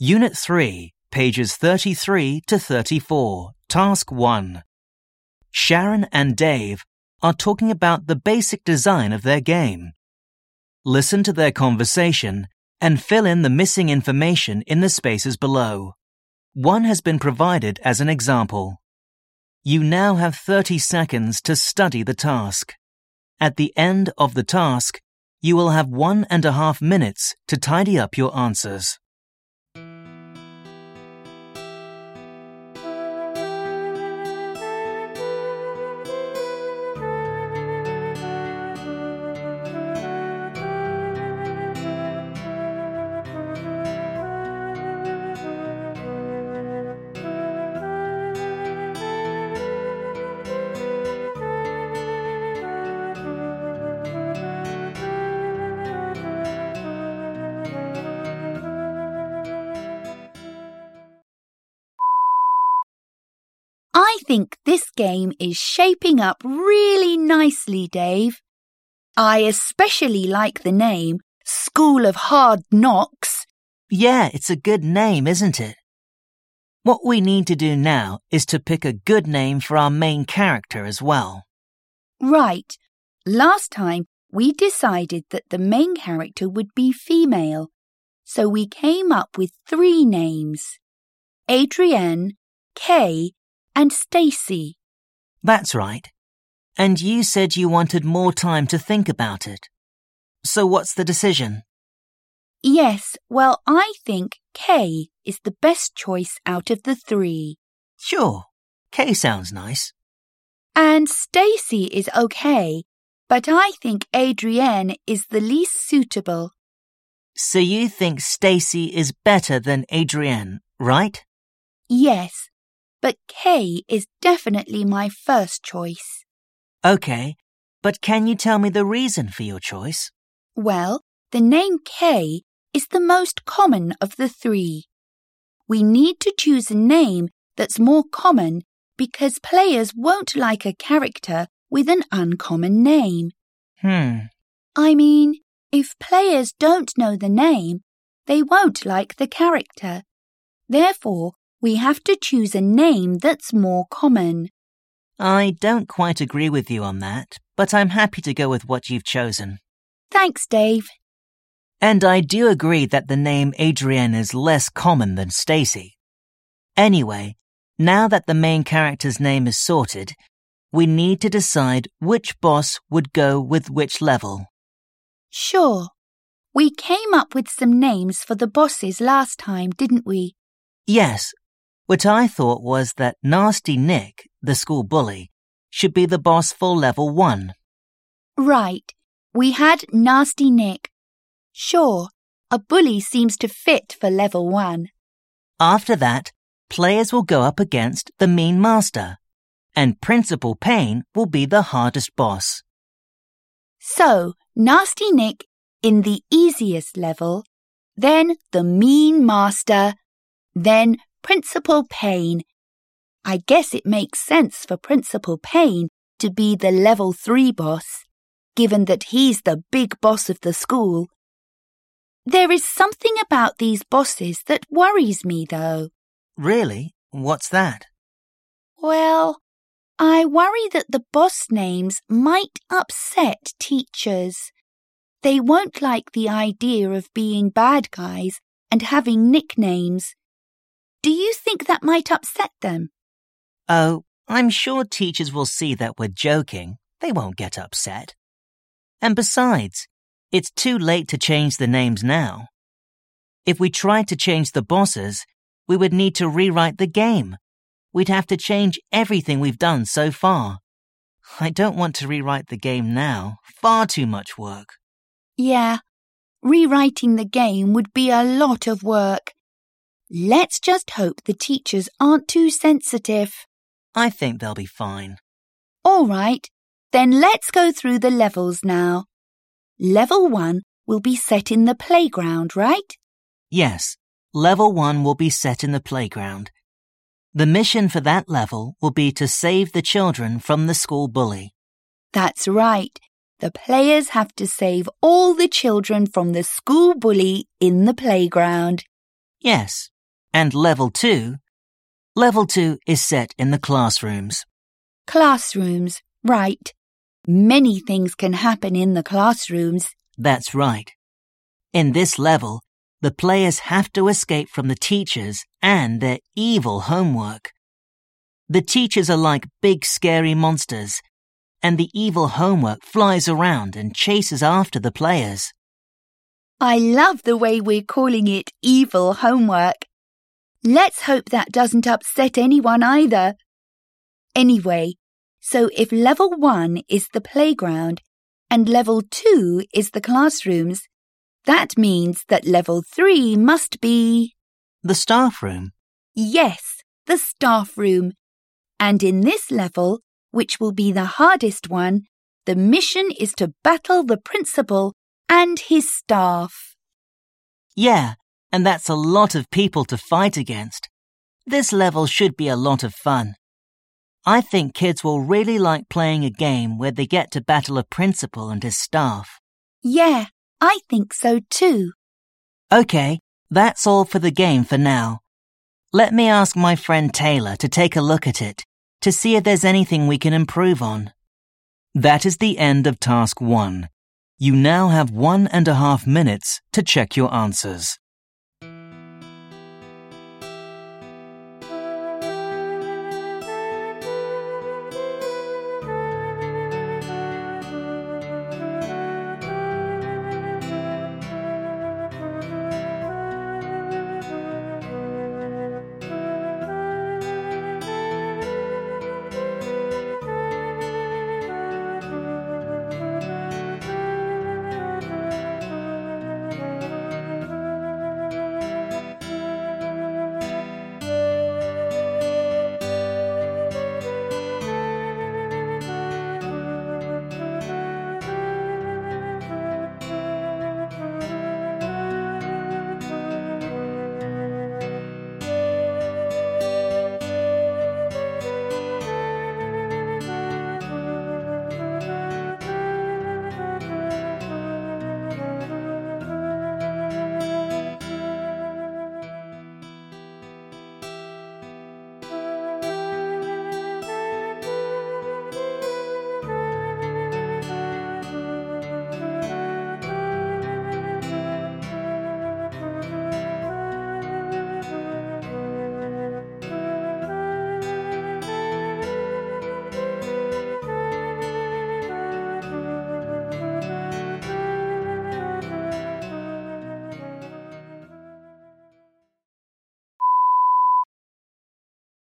Unit 3, pages 33 to 34, Task 1. Sharon and Dave are talking about the basic design of their game. Listen to their conversation and fill in the missing information in the spaces below. One has been provided as an example. You now have 30 seconds to study the task. At the end of the task, you will have 1.5 minutes to tidy up your answers. I think this game is shaping up really nicely, Dave. I especially like the name School of Hard Knocks. Yeah, it's a good name, isn't it? What we need to do now is to pick a good name for our main character as well. Right. Last time we decided that the main character would be female, so we came up with 3 names: Adrienne, Kay, and Stacy. That's right. And you said you wanted more time to think about it. So what's the decision? Yes, well, I think Kay is the best choice out of the 3. Sure, Kay sounds nice. And Stacy is okay, but I think Adrienne is the least suitable. So you think Stacy is better than Adrienne, right? Yes, but Kay is definitely my first choice. Okay, but can you tell me the reason for your choice? Well, the name Kay is the most common of the 3. We need to choose a name that's more common because players won't like a character with an uncommon name. I mean, if players don't know the name, they won't like the character. Therefore, we have to choose a name that's more common. I don't quite agree with you on that, but I'm happy to go with what you've chosen. Thanks, Dave. And I do agree that the name Adrienne is less common than Stacy. Anyway, now that the main character's name is sorted, we need to decide which boss would go with which level. Sure. We came up with some names for the bosses last time, didn't we? Yes. What I thought was that Nasty Nick, the school bully, should be the boss for level 1. Right. We had Nasty Nick. Sure, a bully seems to fit for level 1. After that, players will go up against the Mean Master, and Principal Payne will be the hardest boss. So, Nasty Nick in the easiest level, then the Mean Master, then Principal Payne. I guess it makes sense for Principal Payne to be the level 3 boss, given that he's the big boss of the school. There is something about these bosses that worries me, though. Really? What's that? Well, I worry that the boss names might upset teachers. They won't like the idea of being bad guys and having nicknames. Do you think that might upset them? Oh, I'm sure teachers will see that we're joking. They won't get upset. And besides, it's too late to change the names now. If we tried to change the bosses, we would need to rewrite the game. We'd have to change everything we've done so far. I don't want to rewrite the game now. Far too much work. Yeah, rewriting the game would be a lot of work. Let's just hope the teachers aren't too sensitive. I think they'll be fine. All right, then let's go through the levels now. Level 1 will be set in the playground, right? Yes, level 1 will be set in the playground. The mission for that level will be to save the children from the school bully. That's right. The players have to save all the children from the school bully in the playground. Yes, And Level 2? Level 2 is set in the classrooms. Classrooms, right. Many things can happen in the classrooms. That's right. In this level, the players have to escape from the teachers and their evil homework. The teachers are like big scary monsters, and the evil homework flies around and chases after the players. I love the way we're calling it evil homework. Let's hope that doesn't upset anyone either. Anyway, so if Level 1 is the playground and Level 2 is the classrooms, that means that Level 3 must be... The staff room. Yes, the staff room. And in this level, which will be the hardest one, the mission is to battle the principal and his staff. Yeah, and that's a lot of people to fight against. This level should be a lot of fun. I think kids will really like playing a game where they get to battle a principal and his staff. Yeah, I think so too. Okay, that's all for the game for now. Let me ask my friend Taylor to take a look at it, to see if there's anything we can improve on. That is the end of Task 1. You now have 1.5 minutes to check your answers.